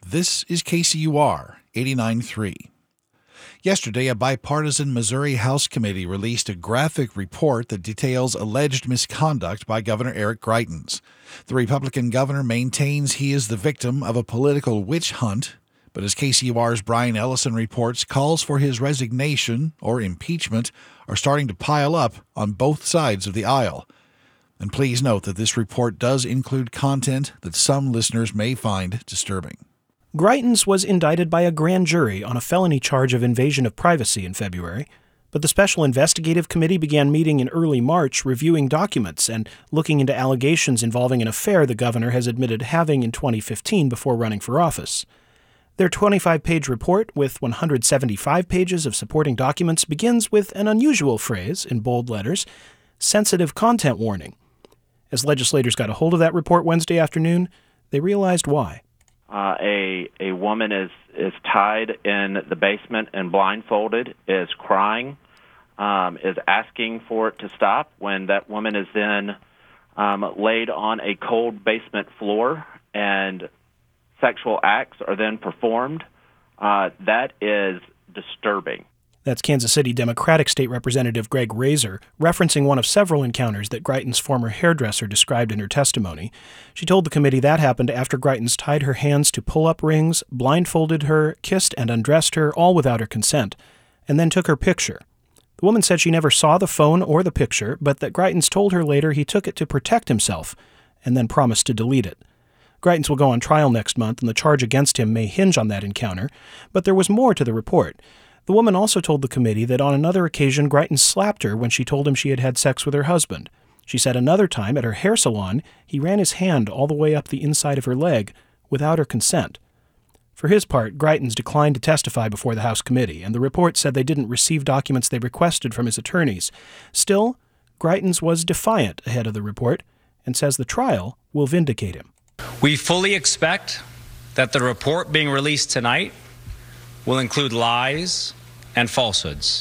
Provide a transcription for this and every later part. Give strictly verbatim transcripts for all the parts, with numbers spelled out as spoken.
This is K C U R eighty-nine point three. Yesterday, a bipartisan Missouri House committee released a graphic report that details alleged misconduct by Governor Eric Greitens. The Republican governor maintains he is the victim of a political witch hunt, but as K C U R's Brian Ellison reports, calls for his resignation or impeachment are starting to pile up on both sides of the aisle. And please note that this report does include content that some listeners may find disturbing. Greitens was indicted by a grand jury on a felony charge of invasion of privacy in February, but the Special Investigative Committee began meeting in early March, reviewing documents and looking into allegations involving an affair the governor has admitted having in twenty fifteen before running for office. Their twenty-five page report, with one hundred seventy-five pages of supporting documents, begins with an unusual phrase in bold letters, sensitive content warning. As legislators got a hold of that report Wednesday afternoon, they realized why. Uh, a a woman is, is tied in the basement and blindfolded, is crying, um, is asking for it to stop when that woman is then um, laid on a cold basement floor and sexual acts are then performed. Uh, that is disturbing. That's Kansas City Democratic State Representative Greg Razor, referencing one of several encounters that Greitens' former hairdresser described in her testimony. She told the committee that happened after Greitens tied her hands to pull-up rings, blindfolded her, kissed and undressed her, all without her consent, and then took her picture. The woman said she never saw the phone or the picture, but that Greitens told her later he took it to protect himself, and then promised to delete it. Greitens will go on trial next month, and the charge against him may hinge on that encounter, but there was more to the report. The woman also told the committee that on another occasion Greitens slapped her when she told him she had had sex with her husband. She said another time at her hair salon, he ran his hand all the way up the inside of her leg without her consent. For his part, Greitens declined to testify before the House committee, and the report said they didn't receive documents they requested from his attorneys. Still, Greitens was defiant ahead of the report and says the trial will vindicate him. We fully expect that the report being released tonight will include lies and falsehoods.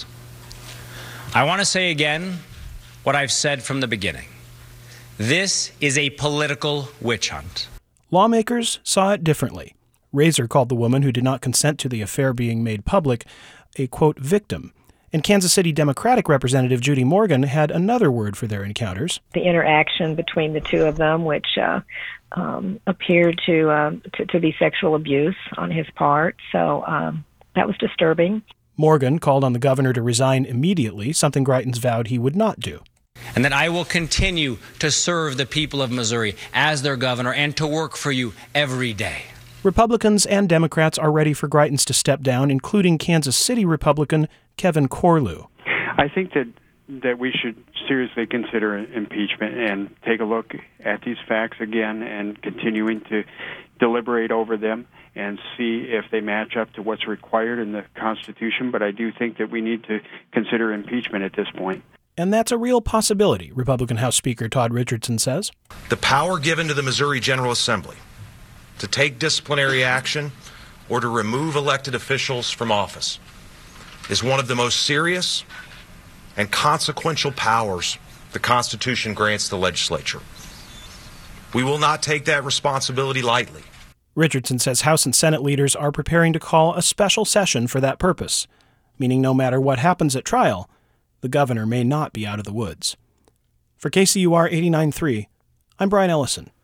I want to say again what I've said from the beginning. This is a political witch hunt. Lawmakers saw it differently. Razor called the woman who did not consent to the affair being made public a, quote, victim. And Kansas City Democratic Representative Judy Morgan had another word for their encounters. The interaction between the two of them, which uh, um, appeared to, uh, to to be sexual abuse on his part. So um, that was disturbing. Morgan called on the governor to resign immediately, something Greitens vowed he would not do. And that I will continue to serve the people of Missouri as their governor and to work for you every day. Republicans and Democrats are ready for Greitens to step down, including Kansas City Republican Kevin Corlew. I think that that we should seriously consider impeachment and take a look at these facts again and continuing to deliberate over them and see if they match up to what's required in the Constitution. But I do think that we need to consider impeachment at this point. And that's a real possibility, Republican House Speaker Todd Richardson says. The power given to the Missouri General Assembly to take disciplinary action or to remove elected officials from office is one of the most serious and consequential powers the Constitution grants the legislature. We will not take that responsibility lightly. Richardson says House and Senate leaders are preparing to call a special session for that purpose, meaning no matter what happens at trial, the governor may not be out of the woods. For K C U R eighty-nine point three, I'm Brian Ellison.